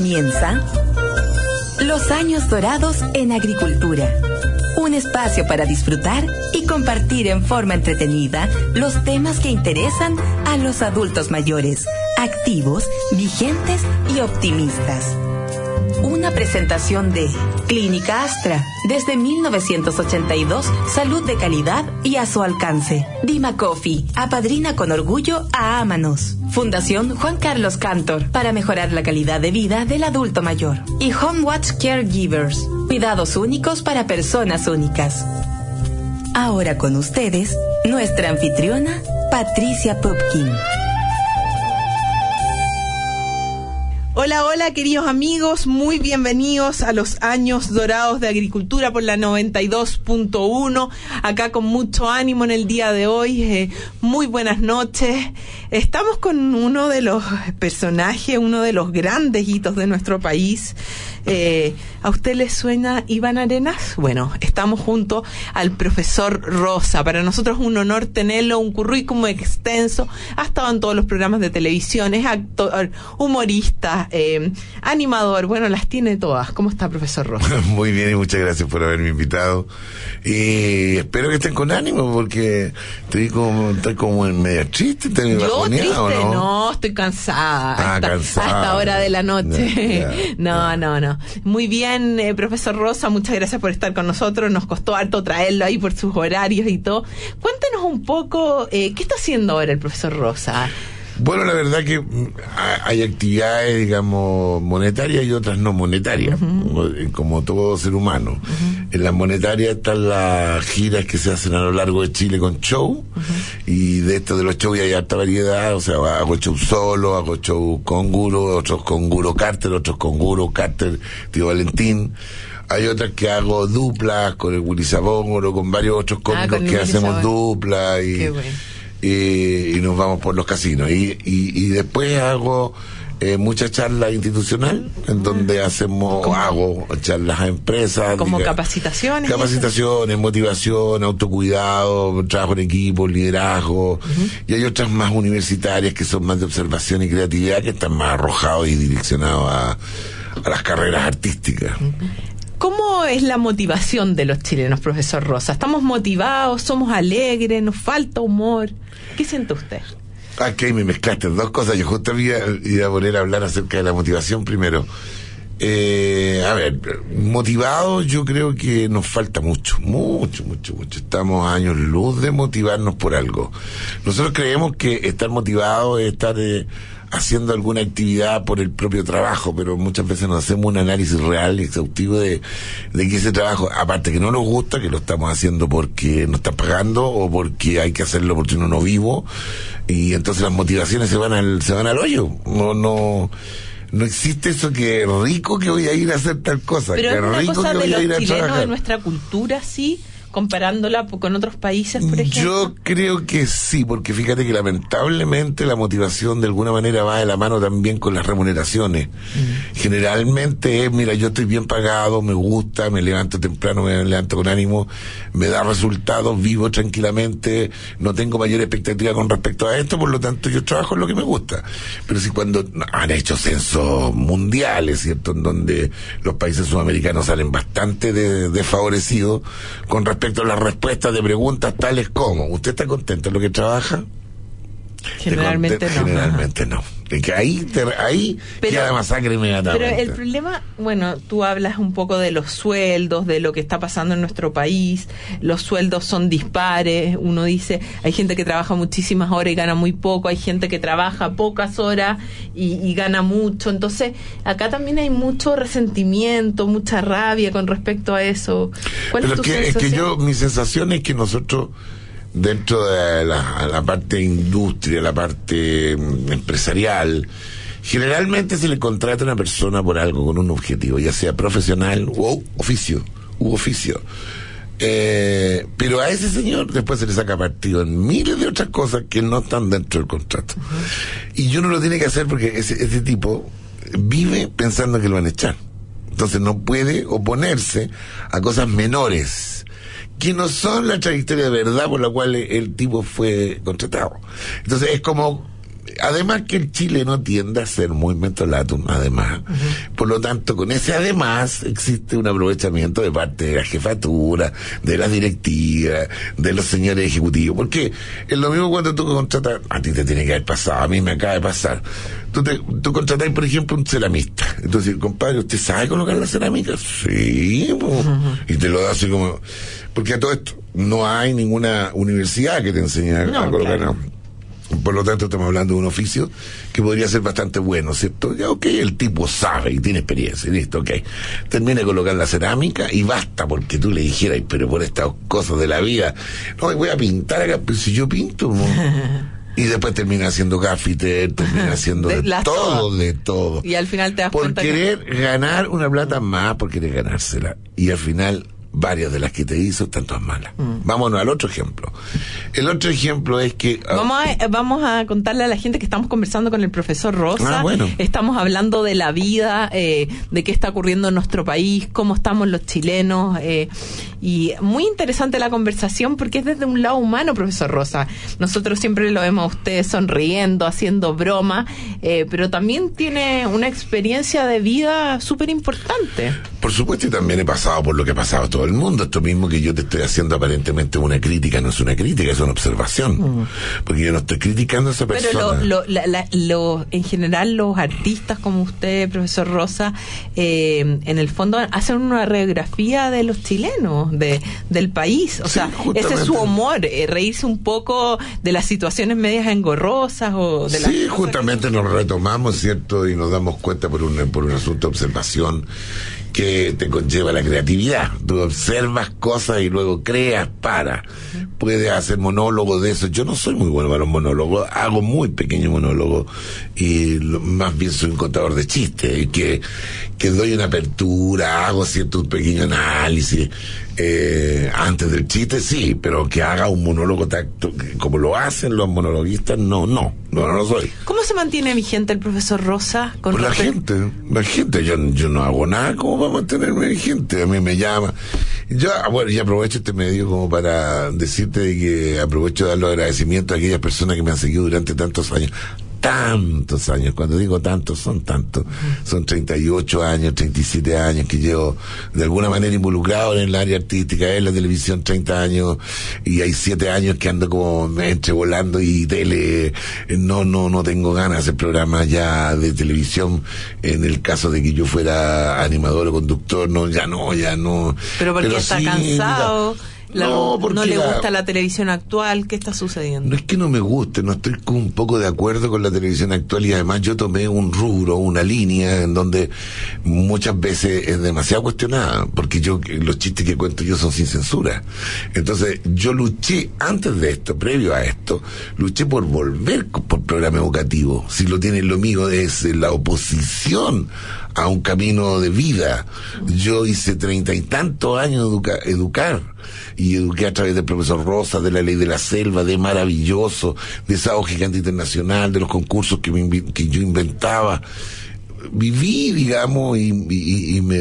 Comienza Los Años Dorados en Agricultura. Un espacio para disfrutar y compartir en forma entretenida los temas que interesan a los adultos mayores, activos, vigentes y optimistas. Una presentación de Clínica Astra. Desde 1982, salud de calidad y a su alcance. Dima Coffee, apadrina con orgullo a Ámanos. Fundación Juan Carlos Cantor, para mejorar la calidad de vida del adulto mayor. Y Homewatch Caregivers, cuidados únicos para personas únicas. Ahora con ustedes, nuestra anfitriona, Patricia Pupkin. Hola, hola, queridos amigos, muy bienvenidos a los Años Dorados de Agricultura por la 92.1, acá con mucho ánimo en el día de hoy. Muy buenas noches. Estamos con uno de los personajes, uno de los grandes hitos de nuestro país. ¿A usted le suena Iván Arenas? Bueno, estamos junto al profesor Rosa. Para nosotros es un honor tenerlo, un currículum extenso. Ha estado en todos los programas de televisión, es actor, humorista, animador. Bueno, las tiene todas. ¿Cómo está, profesor Rosa? Muy bien, y muchas gracias por haberme invitado. Y espero que estén con ánimo, porque estoy como en medio triste. Yo triste, ¿no? Estoy cansada. A esta hora de la noche. No. Muy bien, profesor Rosa, muchas gracias por estar con nosotros. Nos costó harto traerlo ahí por sus horarios y todo. Cuéntenos un poco, ¿qué está haciendo ahora el profesor Rosa? Bueno, la verdad que hay actividades, digamos, monetarias y otras no monetarias, como todo ser humano. En las monetarias están las giras que se hacen a lo largo de Chile con show, y de estos de los shows hay harta variedad. O sea, hago show solo, hago show con Guro, otros con Guro Carter, otros con Guro Carter, Tío Valentín. Hay otras que hago duplas con el Willy Sabóngoro, con varios otros cómicos que hacemos duplas y nos vamos por los casinos. Y después hago mucha charla institucional, en donde hago charlas a empresas. Como capacitaciones. Capacitaciones, motivación, autocuidado, trabajo en equipo, liderazgo. Y hay otras más universitarias que son más de observación y creatividad, que están más arrojados y direccionados a las carreras artísticas. ¿Cómo es la motivación de los chilenos, profesor Rosa? ¿Estamos motivados? ¿Somos alegres? ¿Nos falta humor? ¿Qué siente usted? Aquí me mezclaste dos cosas. Yo justo iba a poner a hablar acerca de la motivación primero. A ver, motivados yo creo que nos falta mucho. Estamos a años luz de motivarnos por algo. Nosotros creemos que estar motivados es estar haciendo alguna actividad por el propio trabajo, pero muchas veces no hacemos un análisis real y exhaustivo de que ese trabajo, aparte que no nos gusta, que lo estamos haciendo porque nos están pagando o porque hay que hacerlo porque uno no vivo, y entonces las motivaciones se van al hoyo. No existe eso que rico que voy a ir a hacer tal cosa. Pero que es una rico cosa que voy de a los ir a chilenos, trabajar. de nuestra cultura, sí, comparándola con otros países, por ejemplo. Yo creo que sí, porque fíjate que lamentablemente la motivación de alguna manera va de la mano también con las remuneraciones. Generalmente es, mira, yo estoy bien pagado, me gusta, me levanto temprano, me levanto con ánimo, me da resultados, vivo tranquilamente, no tengo mayor expectativa con respecto a esto, por lo tanto yo trabajo en lo que me gusta. Pero si cuando han hecho censos mundiales, ¿cierto?, en donde los países sudamericanos salen bastante desfavorecidos con respecto a las respuestas de preguntas tales como: ¿usted está contento en lo que trabaja? Generalmente no. Generalmente no. Es que ahí queda masacre inmediatamente. Pero el problema, bueno, tú hablas un poco de los sueldos, de lo que está pasando en nuestro país. Los sueldos son dispares. Uno dice, hay gente que trabaja muchísimas horas y gana muy poco, hay gente que trabaja pocas horas y gana mucho. Entonces, acá también hay mucho resentimiento, mucha rabia con respecto a eso. ¿Cuál es tu sensación? Mi sensación es que nosotros, dentro de la parte industria, la parte empresarial, generalmente se le contrata a una persona por algo, con un objetivo, ya sea profesional u oficio. Pero a ese señor después se le saca partido en miles de otras cosas que no están dentro del contrato. Y uno lo tiene que hacer porque ese tipo vive pensando que lo van a echar. Entonces no puede oponerse a cosas menores que no son la trayectoria de verdad por la cual el tipo fue contratado. Entonces es como además que el chileno tiende a ser muy mentolatum, además. Por lo tanto, con ese además existe un aprovechamiento de parte de la jefatura, de las directivas, de los señores ejecutivos. Porque es lo mismo cuando tú contratas, a ti te tiene que haber pasado, a mí me acaba de pasar. Tú contratás, por ejemplo, un ceramista. Entonces, compadre, ¿usted sabe colocar la cerámica? Sí, y te lo da así como... Porque a todo esto no hay ninguna universidad que te enseñe a colocar. Claro. Por lo tanto, estamos hablando de un oficio que podría ser bastante bueno, ¿cierto? Ya, ok, el tipo sabe y tiene experiencia, y listo, ok. Termina de colocar la cerámica y basta porque tú le dijeras, pero por estas cosas de la vida, no, voy a pintar acá, pero si yo pinto, no. Y después termina haciendo gaffiter, termina haciendo de todo. Y al final te das cuenta por querer ganar una plata más, por querer ganársela. Y al final... varias de las que te hizo están todas malas. Vámonos al otro ejemplo. El otro ejemplo es que... Vamos a contarle a la gente que estamos conversando con el profesor Rosa. Bueno. Estamos hablando de la vida, de qué está ocurriendo en nuestro país, cómo estamos los chilenos. Y muy interesante la conversación porque es desde un lado humano, profesor Rosa. Nosotros siempre lo vemos a usted sonriendo, haciendo broma, pero también tiene una experiencia de vida súper importante. Por supuesto, y también he pasado por lo que ha pasado todo el mundo. Esto mismo que yo te estoy haciendo aparentemente una crítica, no es una crítica, es una observación. Porque yo no estoy criticando a esa persona. Pero en general los artistas como usted, profesor Rosa, en el fondo hacen una radiografía de los chilenos, del país. O sea, ese es su humor, reírse un poco de las situaciones medias engorrosas o de las... Sí, justamente nos retomamos, ¿cierto? Y nos damos cuenta por un asunto de observación que te conlleva la creatividad. Tú observas cosas y luego creas para. Puedes hacer monólogos de eso. Yo no soy muy bueno para los monólogos, hago muy pequeños monólogos y más bien soy un contador de chistes, que doy una apertura, hago cierto pequeño análisis antes del chiste, sí, pero que haga un monólogo como lo hacen los monologuistas, no lo soy. ¿Cómo se mantiene vigente el profesor Rosa? Por la gente, yo no hago nada como para mantenerme vigente. A mí me llama. Y aprovecho este medio como para decirte de que aprovecho de dar los agradecimientos a aquellas personas que me han seguido durante tantos años. Cuando digo tantos, son 38 años, 37 años que llevo de alguna manera involucrado en el área artística, en la televisión 30 años, y hay 7 años que ando como entre volando y tele, no tengo ganas de hacer programas ya de televisión, en el caso de que yo fuera animador o conductor, ya no. Pero porque está sí, cansado. ¿No le gusta la televisión actual? ¿Qué está sucediendo? No es que no me guste, no estoy un poco de acuerdo con la televisión actual, y además yo tomé un rubro, una línea en donde muchas veces es demasiado cuestionada, porque los chistes que cuento yo son sin censura. Entonces yo luché antes de esto, previo a esto, luché por volver por programa educativo. Si lo mío es la oposición a un camino de vida. Yo hice 30 y tantos años educar, y eduqué a través del profesor Rosa, de la Ley de la Selva, de Maravilloso, de Sábado Gigante Internacional, de los concursos que yo inventaba. Viví, digamos, y me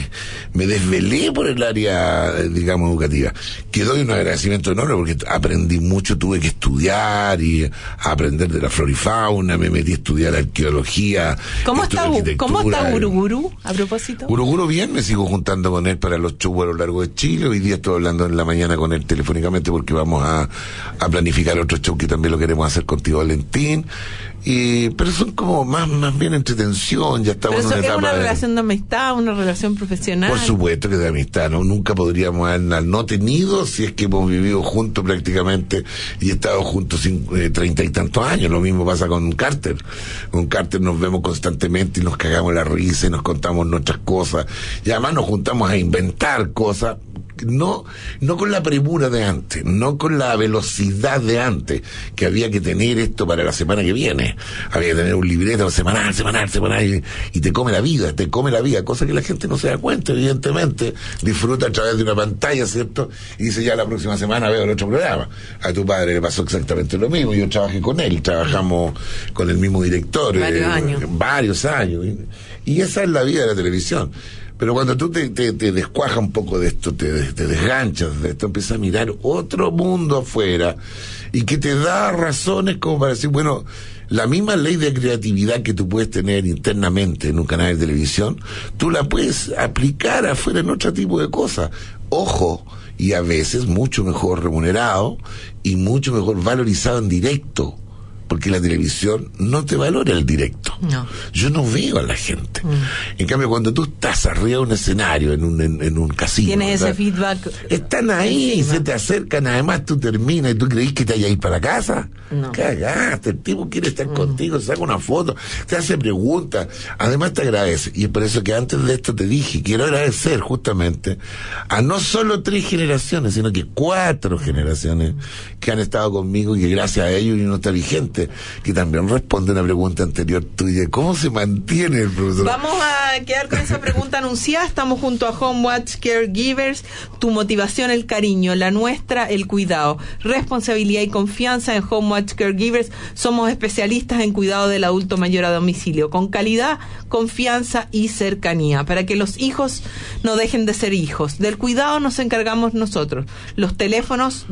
desvelé por el área, digamos, educativa. Que doy un agradecimiento enorme porque aprendí mucho, tuve que estudiar y aprender de la flora y fauna, me metí a estudiar arqueología. ¿Cómo está Guruguru, a propósito? Guruguru bien, me sigo juntando con él para los shows a lo largo de Chile. Hoy día estoy hablando en la mañana con él telefónicamente porque vamos a planificar otro show que también lo queremos hacer contigo, Valentín. Pero son como más bien entretención, ya estamos en una etapa. ¿Es una relación de amistad, una relación profesional? Por supuesto que de amistad, ¿no? Nunca podríamos haber no tenido si es que hemos vivido juntos prácticamente y estado juntos 30 y tantos años. Lo mismo pasa con Carter. Con Carter nos vemos constantemente y nos cagamos la risa y nos contamos nuestras cosas. Y además nos juntamos a inventar cosas. No con la premura de antes, no con la velocidad de antes, que había que tener esto para la semana que viene. Había que tener un libreto semanal, y te come la vida, cosa que la gente no se da cuenta, evidentemente. Disfruta a través de una pantalla, ¿cierto? Y dice, ya la próxima semana veo el otro programa. A tu padre le pasó exactamente lo mismo, yo trabajé con él, trabajamos con el mismo director. Varios años. Y esa es la vida de la televisión. Pero cuando tú te descuajas un poco de esto, te desganchas de esto, empiezas a mirar otro mundo afuera y que te da razones como para decir, bueno, la misma ley de creatividad que tú puedes tener internamente en un canal de televisión, tú la puedes aplicar afuera en otro tipo de cosas. Ojo, y a veces mucho mejor remunerado y mucho mejor valorizado en directo. Porque la televisión no te valora el directo. No. Yo no veo a la gente. En cambio, cuando tú estás arriba de un escenario, en un casino, tienes ¿verdad? ese feedback. Están ahí y se te acercan. Además, tú terminas y tú creís que te vayas a ir para casa. No. Cagaste. El tipo quiere estar contigo, saca una foto, te hace preguntas. Además, te agradece. Y es por eso que antes de esto te dije, quiero agradecer justamente a no solo 3 generaciones, sino que 4 generaciones que han estado conmigo y que gracias a ellos uno está vigente. Que también responde a una pregunta anterior tuya. ¿Cómo se mantiene el profesor? Vamos a quedar con esa pregunta anunciada. Estamos junto a Homewatch Caregivers. Tu motivación, el cariño, la nuestra, el cuidado, responsabilidad y confianza. En Homewatch Caregivers somos especialistas en cuidado del adulto mayor a domicilio, con calidad, confianza y cercanía, para que los hijos no dejen de ser hijos. Del cuidado nos encargamos nosotros. Los teléfonos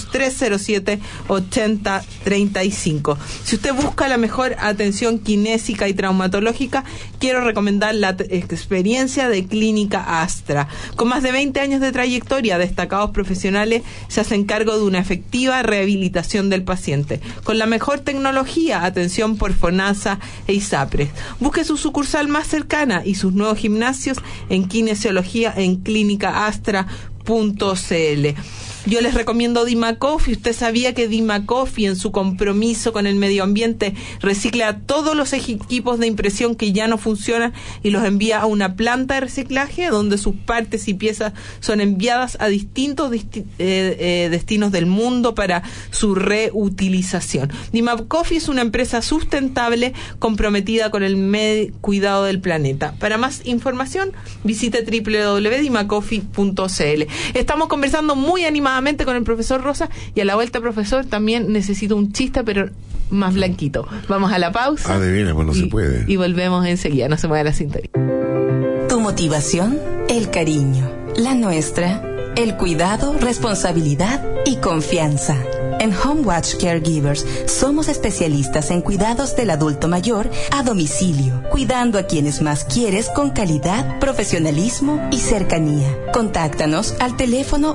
22-307-8035. Si usted busca la mejor atención kinésica y traumatológica, quiero recomendar la experiencia de Clínica Astra. Con más de 20 años de trayectoria, destacados profesionales se hacen cargo de una efectiva rehabilitación del paciente. Con la mejor tecnología, atención por FONASA e ISAPRES. Busque su sucursal más cercana y sus nuevos gimnasios en kinesiología en clínicaastra.cl. Yo les recomiendo Dima Coffee. Usted sabía que Dima Coffee, en su compromiso con el medio ambiente, recicla todos los equipos de impresión que ya no funcionan y los envía a una planta de reciclaje donde sus partes y piezas son enviadas a distintos destinos del mundo para su reutilización. Dima Coffee es una empresa sustentable comprometida con el cuidado del planeta. Para más información, visite www.dimacoffee.cl. Estamos conversando muy animadamente con el profesor Rosa, y a la vuelta, profesor, también necesito un chiste, pero más blanquito. Vamos a la pausa. Adivina, pues no se puede. Y volvemos enseguida, no se mueva la sintonía. Tu motivación, el cariño. La nuestra, el cuidado, responsabilidad y confianza. En Homewatch Caregivers somos especialistas en cuidados del adulto mayor a domicilio, cuidando a quienes más quieres con calidad, profesionalismo y cercanía. Contáctanos al teléfono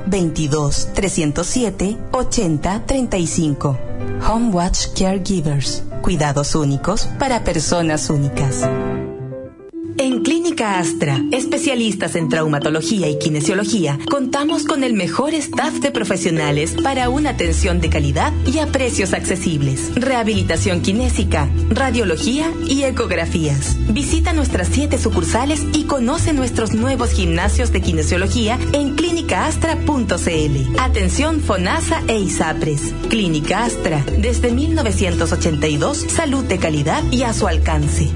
22-307-8035. Homewatch Caregivers. Cuidados únicos para personas únicas. En Clínica Astra, especialistas en traumatología y kinesiología, contamos con el mejor staff de profesionales para una atención de calidad y a precios accesibles. Rehabilitación kinésica, radiología y ecografías. Visita nuestras 7 sucursales y conoce nuestros nuevos gimnasios de kinesiología en clínicaastra.cl. Atención FONASA e ISAPRES. Clínica Astra, desde 1982, salud de calidad y a su alcance.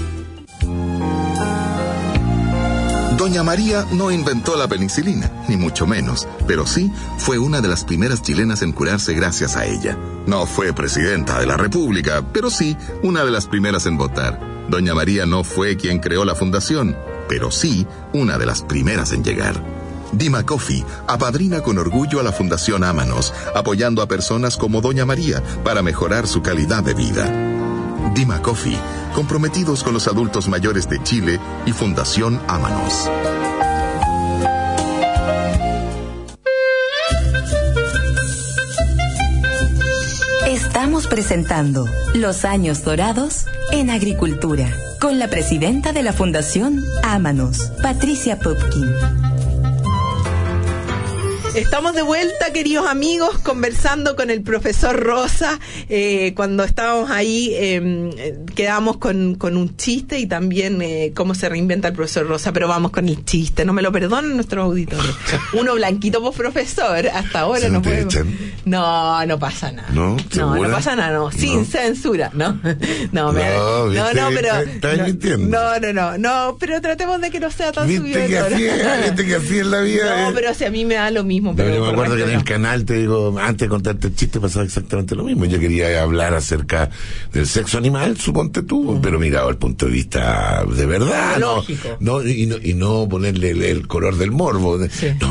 Doña María no inventó la penicilina, ni mucho menos, pero sí fue una de las primeras chilenas en curarse gracias a ella. No fue presidenta de la República, pero sí una de las primeras en votar. Doña María no fue quien creó la fundación, pero sí una de las primeras en llegar. Dima Coffee apadrina con orgullo a la Fundación Ámanos, apoyando a personas como Doña María para mejorar su calidad de vida. Dima Coffee, comprometidos con los adultos mayores de Chile y Fundación Ámanos. Estamos presentando Los Años Dorados en Agricultura, con la presidenta de la Fundación Ámanos, Patricia Pupkin. Estamos de vuelta, queridos amigos, conversando con el profesor Rosa. Cuando estábamos ahí, quedamos con un chiste y también cómo se reinventa el profesor Rosa. Pero vamos con el chiste, no me lo perdonen nuestros auditores. Uno blanquito por profesor, hasta ahora no podemos. No pasa nada. No pasa nada, no. Sin censura, ¿no? No, pero pero tratemos de que no sea tan subido. Viste que así es la vida. No, pero si a mí me da lo mismo mismo. Pero yo me acuerdo que en el canal, te digo, antes de contarte el chiste pasaba exactamente lo mismo. Yo quería hablar acerca del sexo animal, suponte tú, pero mirado el punto de vista de verdad, y no ponerle el color del morbo. Sí. No.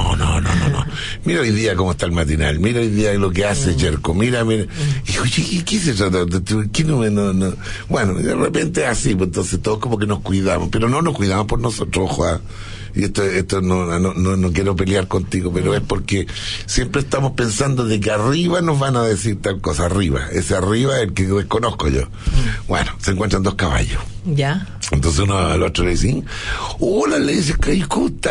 Mira hoy día cómo está el matinal, mira hoy día lo que hace Yerko, mira. Y oye, ¿qué es eso? ¿Qué no? Bueno, de repente así, pues entonces todos como que nos cuidamos, pero no nos cuidamos por nosotros, ojo. Y esto no quiero pelear contigo, pero es porque siempre estamos pensando de que arriba nos van a decir tal cosa, arriba. Ese arriba es el que desconozco yo. Bueno, se encuentran dos caballos. Ya. Entonces uno al otro le dice, hola, le dice, ¿cómo está?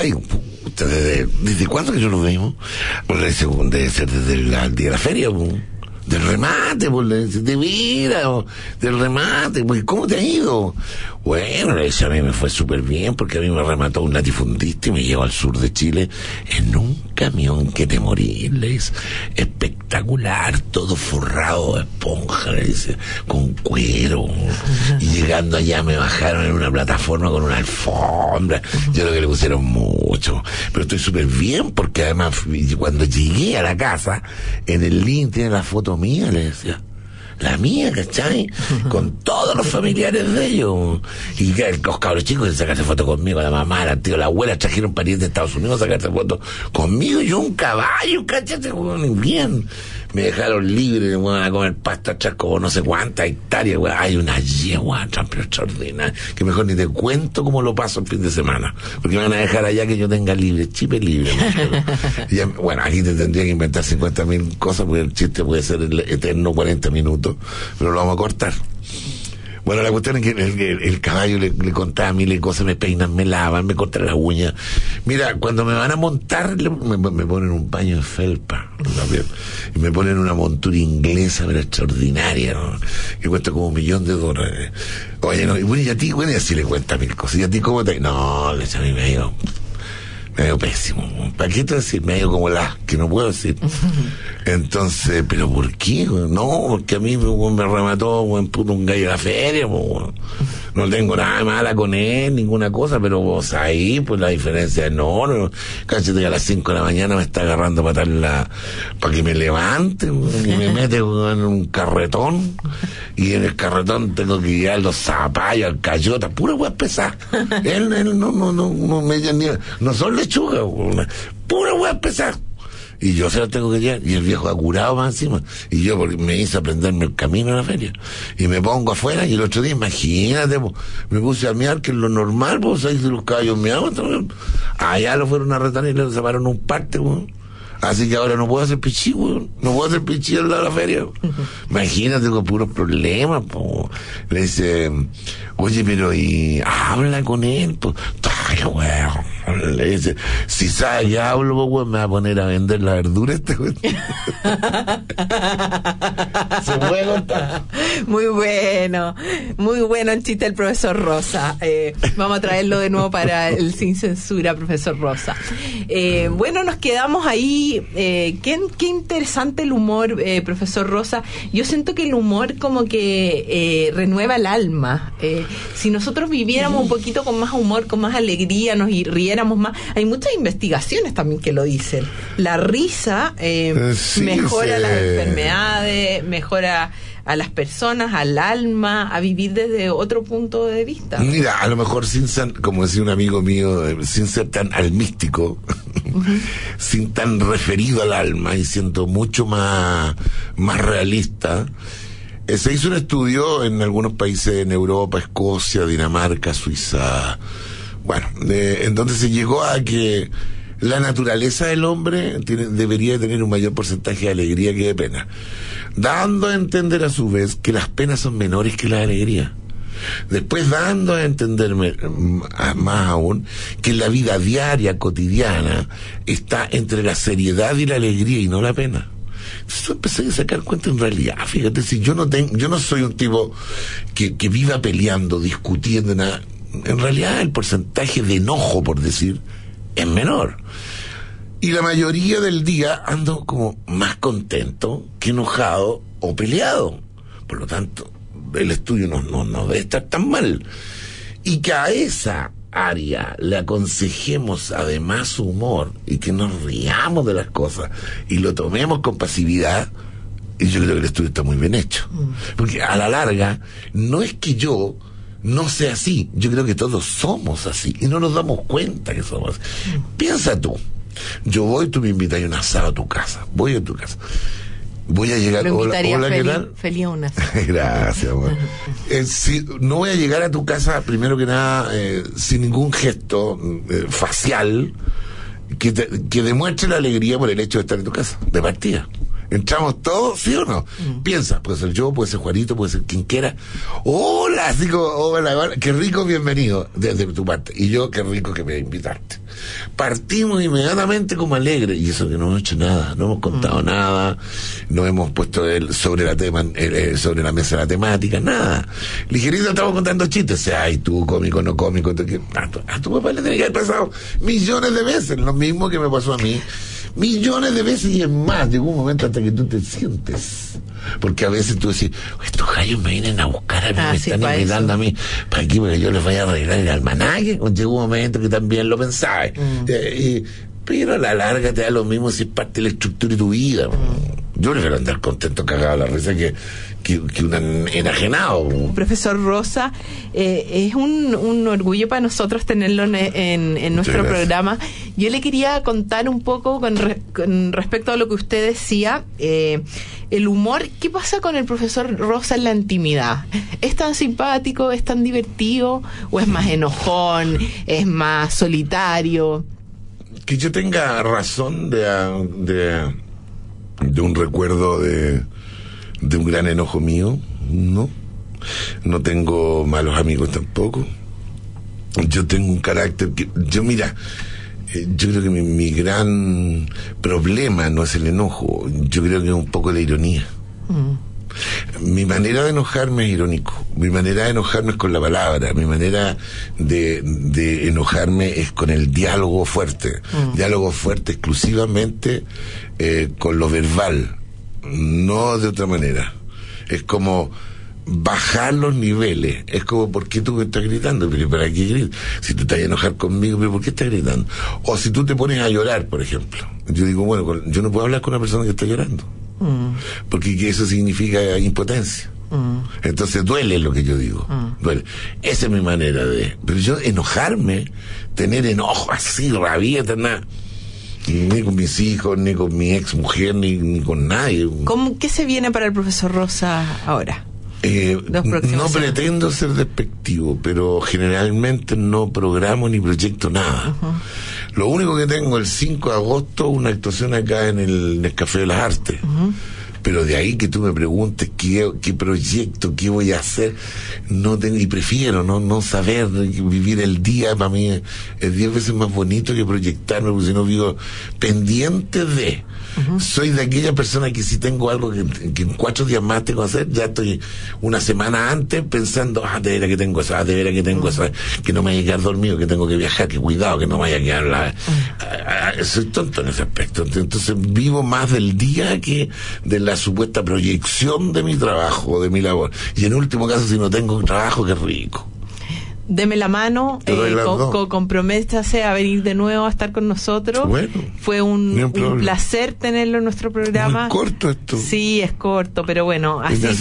¿Desde cuándo que yo lo veo? Pues le dice, debe ser desde el día de la feria, del remate, pues le dice, de vida, del remate, pues ¿cómo te ha ido? Bueno, le dice, a mí me fue súper bien porque a mí me remató un latifundista y me llevó al sur de Chile en un camión que te morís, le dice, espectacular, todo forrado de esponja, le dice, con cuero, y llegando allá me bajaron en una plataforma con una alfombra, yo creo que le pusieron mucho, pero estoy súper bien porque además cuando llegué a la casa, en el link tiene la foto mía, le decía, la mía, ¿cachai? Con todos los familiares de ellos. Y los cabros chicos de sacarse fotos conmigo, la mamá, la tía, la abuela, trajeron parientes de Estados Unidos a sacarse fotos conmigo, yo un caballo, ¿cachai? Bien. Me dejaron libre, a comer pasto atrás como no sé cuántas hectáreas, hay una yegua extraordinaria, que mejor ni te cuento cómo lo paso el fin de semana, porque me van a dejar allá que yo tenga libre, chipe libre. Y ya, bueno, aquí te tendría que inventar 50.000 cosas, porque el chiste puede ser el eterno 40 minutos, pero lo vamos a cortar. Bueno, la cuestión es que el caballo le contaba mil cosas, me peinan, me lavan, me cortan las uñas. Mira, cuando me van a montar, me ponen un paño de felpa, y me ponen una montura inglesa, pero extraordinaria, ¿no? Que cuesta como $1.000.000. Oye, no, y bueno, y a ti, bueno, y así le cuenta mil cosas. ¿Y a ti cómo te...? No, a mí me ha ido pésimo. ¿Para qué te decir? Me ha ido como que no puedo decir. Entonces, ¿pero por qué? No, porque a mí me remató un gallo de la feria. No tengo nada mala con él, ninguna cosa, pero vos ahí, pues la diferencia es enorme. Cállate que a las 5 de la mañana me está agarrando para que me levante, y me mete en un carretón, y en el carretón tengo que llevar los zapallos, al cayota, pura hueá pesada. Él no son lechugas, pura hueá pesada. Y yo se lo tengo que llevar, y el viejo ha curado más encima, y yo porque me hice aprenderme el camino a la feria, y me pongo afuera, y el otro día, imagínate, me puse a mear, que es lo normal, pues ahí de los caballos meaban también, allá lo fueron a retar y le separaron un parte, así que ahora no puedo hacer pichí, no puedo hacer pichí al lado de la feria. Imagínate con puros problemas, le dice, oye, pero y habla con él, le dice, si sabe que hablo, me va a poner a vender la verdura Se puede contar. Muy bueno el chiste del profesor Rosa. Vamos a traerlo de nuevo para el Sin Censura, profesor Rosa. Bueno, nos quedamos ahí. Qué interesante el humor, profesor Rosa. Yo siento que el humor como que renueva el alma. Si nosotros viviéramos un poquito con más humor, con más alegría, nos riéramos más. Hay muchas investigaciones también que lo dicen. La risa mejora las enfermedades, mejora a las personas, al alma, a vivir desde otro punto de vista. Mira, a lo mejor como decía un amigo mío, sin ser tan almístico, sin tan referido al alma y siendo mucho más realista, se hizo un estudio en algunos países en Europa, Escocia, Dinamarca, Suiza, en donde se llegó a que la naturaleza del hombre debería tener un mayor porcentaje de alegría que de pena, dando a entender a su vez que las penas son menores que la alegría. Después dando a entender más aún que la vida diaria, cotidiana, está entre la seriedad y la alegría y no la pena. Entonces empecé a sacar cuenta en realidad, fíjate, si yo no soy un tipo que viva peleando, discutiendo, nada. En realidad el porcentaje de enojo, por decir, es menor. Y la mayoría del día ando como más contento que enojado o peleado. Por lo tanto, el estudio no debe estar tan mal. Y que a esa área le aconsejemos además su humor y que nos riamos de las cosas y lo tomemos con pasividad, y yo creo que el estudio está muy bien hecho. Porque a la larga, no es que yo no sea así, yo creo que todos somos así y no nos damos cuenta que somos así. Piensa tú, yo voy, tú me invitas a un asado a tu casa, voy a tu casa. Voy a llegar. Hola, ¿qué tal? Feliz una. Gracias, amor. No voy a llegar a tu casa, primero que nada, sin ningún gesto facial que demuestre la alegría por el hecho de estar en tu casa, de partida. ¿Entramos todos, sí o no? Piensa, puede ser yo, puede ser Juanito, puede ser quien quiera. Hola, así como, hola, qué rico, bienvenido, desde tu parte. Y yo, qué rico que me invitaste. Partimos inmediatamente como alegres, y eso que no hemos hecho nada, no hemos contado nada, no hemos puesto sobre la mesa la temática, nada. Ligerito estamos contando chistes, ay, tú, cómico, no cómico, a tu papá le tiene que haber pasado millones de veces, lo mismo que me pasó a mí. Millones de veces, y es más, llegó un momento hasta que tú te sientes, porque a veces tú decís, estos gallos me vienen a buscar a mí, me están invitando a mí para aquí, porque yo les vaya a arreglar el almanaque. Llegó un momento que también lo pensaba, pero a la larga te da lo mismo si es parte de la estructura de tu vida. Yo prefiero andar contento, cagado a la risa que un enajenado. Profesor Rosa, es un orgullo para nosotros tenerlo en nuestro programa. Yo le quería contar un poco con respecto a lo que usted decía, el humor. ¿Qué pasa con el profesor Rosa en la intimidad? ¿Es tan simpático, es tan divertido, o es más enojón, es más solitario? Que yo tenga razón de un recuerdo de un gran enojo mío, no tengo malos amigos tampoco. Yo tengo un carácter que, yo creo que mi gran problema no es el enojo, yo creo que es un poco la ironía. Mi manera de enojarme es irónico, mi manera de enojarme es con la palabra, mi manera de enojarme es con el diálogo fuerte, exclusivamente con lo verbal, no de otra manera. Es como bajar los niveles. Es como, ¿por qué tú me estás gritando? ¿Pero para qué gritas? Si tú estás a enojar conmigo, ¿pero por qué estás gritando? O si tú te pones a llorar, por ejemplo. Yo digo, bueno, yo no puedo hablar con una persona que está llorando, porque eso significa impotencia. Entonces duele lo que yo digo, duele. Esa es mi manera de... Pero yo enojarme, tener enojo así, rabieta, nada, ni con mis hijos, ni con mi ex mujer, ni con nadie. ¿Qué se viene para el profesor Rosa ahora? No pretendo ser despectivo, pero generalmente no programo ni proyecto nada. Lo único que tengo el 5 de agosto, una actuación acá en el Café de las Artes. Pero de ahí que tú me preguntes qué proyecto, qué voy a hacer, y prefiero no saber, vivir el día. Para mí es 10 veces más bonito que proyectarme, porque si no vivo pendiente de... Soy de aquella persona que si tengo algo que en 4 días más tengo que hacer, ya estoy una semana antes pensando, de veras que tengo eso, de veras que tengo eso, que no me vaya a quedar dormido, que tengo que viajar, que cuidado, que no me vaya a quedar soy tonto en ese aspecto. Entonces vivo más del día que de la supuesta proyección de mi trabajo, de mi labor. Y en último caso, si no tengo un trabajo, qué rico. Deme la mano, comprométase a venir de nuevo a estar con nosotros. Bueno, fue un placer tenerlo en nuestro programa. Muy corto esto. Sí, es corto, pero bueno,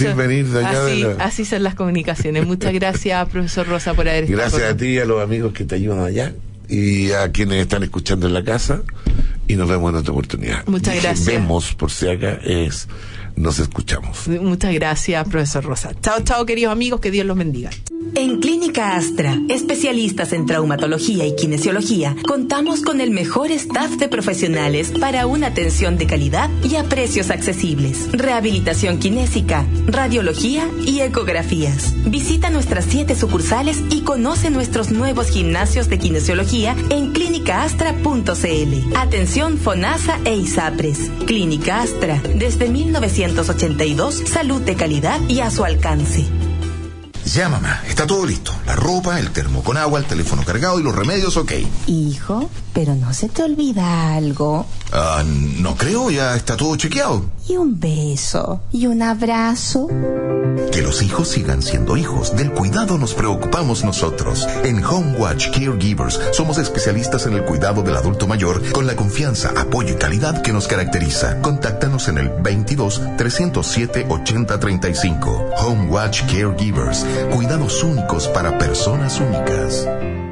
así son las comunicaciones. Muchas gracias, profesor Rosa, por haber estado. Gracias a ti y a los amigos que te ayudan allá, y a quienes están escuchando en la casa, y nos vemos en otra oportunidad. Muchas gracias. Vemos, por si acá nos escuchamos. Muchas gracias, profesor Rosa. Chao, queridos amigos, que Dios los bendiga. En Clínica Astra, especialistas en traumatología y kinesiología, contamos con el mejor staff de profesionales para una atención de calidad y a precios accesibles. Rehabilitación kinésica, radiología y ecografías. Visita nuestras 7 sucursales y conoce nuestros nuevos gimnasios de kinesiología en clínicaastra.cl. Atención FONASA e ISAPRES. Clínica Astra, desde 1982, salud de calidad y a su alcance. Ya, mamá, está todo listo. La ropa, el termo con agua, el teléfono cargado y los remedios, ok. Hijo, pero no se te olvida algo. No creo, ya está todo chequeado. Y un beso, y un abrazo. Que los hijos sigan siendo hijos. Del cuidado nos preocupamos nosotros. En Homewatch Caregivers somos especialistas en el cuidado del adulto mayor con la confianza, apoyo y calidad que nos caracteriza. Contáctanos en el 22-307-8035. Homewatch Caregivers. Cuidados únicos para personas únicas.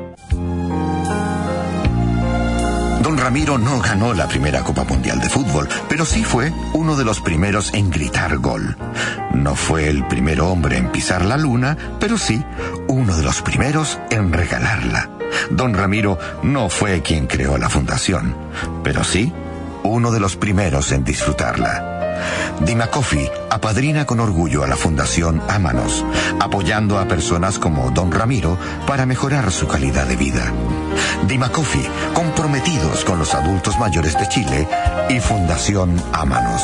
Don Ramiro no ganó la primera Copa Mundial de Fútbol, pero sí fue uno de los primeros en gritar gol. No fue el primer hombre en pisar la luna, pero sí uno de los primeros en regalarla. Don Ramiro no fue quien creó la fundación, pero sí uno de los primeros en disfrutarla. Dima Coffee apadrina con orgullo a la Fundación Ámanos, apoyando a personas como Don Ramiro para mejorar su calidad de vida. Dima Coffee, comprometidos con los adultos mayores de Chile, y Fundación Ámanos.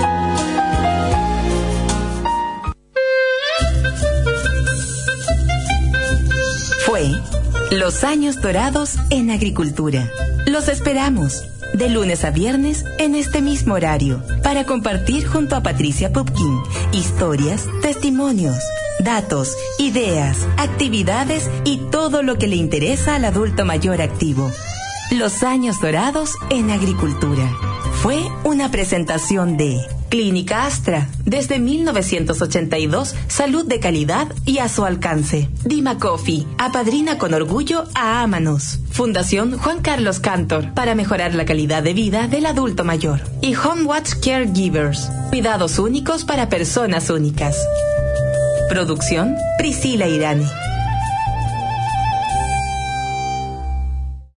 Fue Los Años Dorados en Agricultura. Los esperamos de lunes a viernes en este mismo horario para compartir junto a Patricia Pupkin historias, testimonios, datos, ideas, actividades y todo lo que le interesa al adulto mayor activo. Los Años Dorados en Agricultura. Fue una presentación de Clínica Astra. Desde 1982, salud de calidad y a su alcance. Dima Coffee, apadrina con orgullo a Ámanos. Fundación Juan Carlos Cantor, para mejorar la calidad de vida del adulto mayor. Y Homewatch Caregivers, cuidados únicos para personas únicas. Producción Priscila Irane.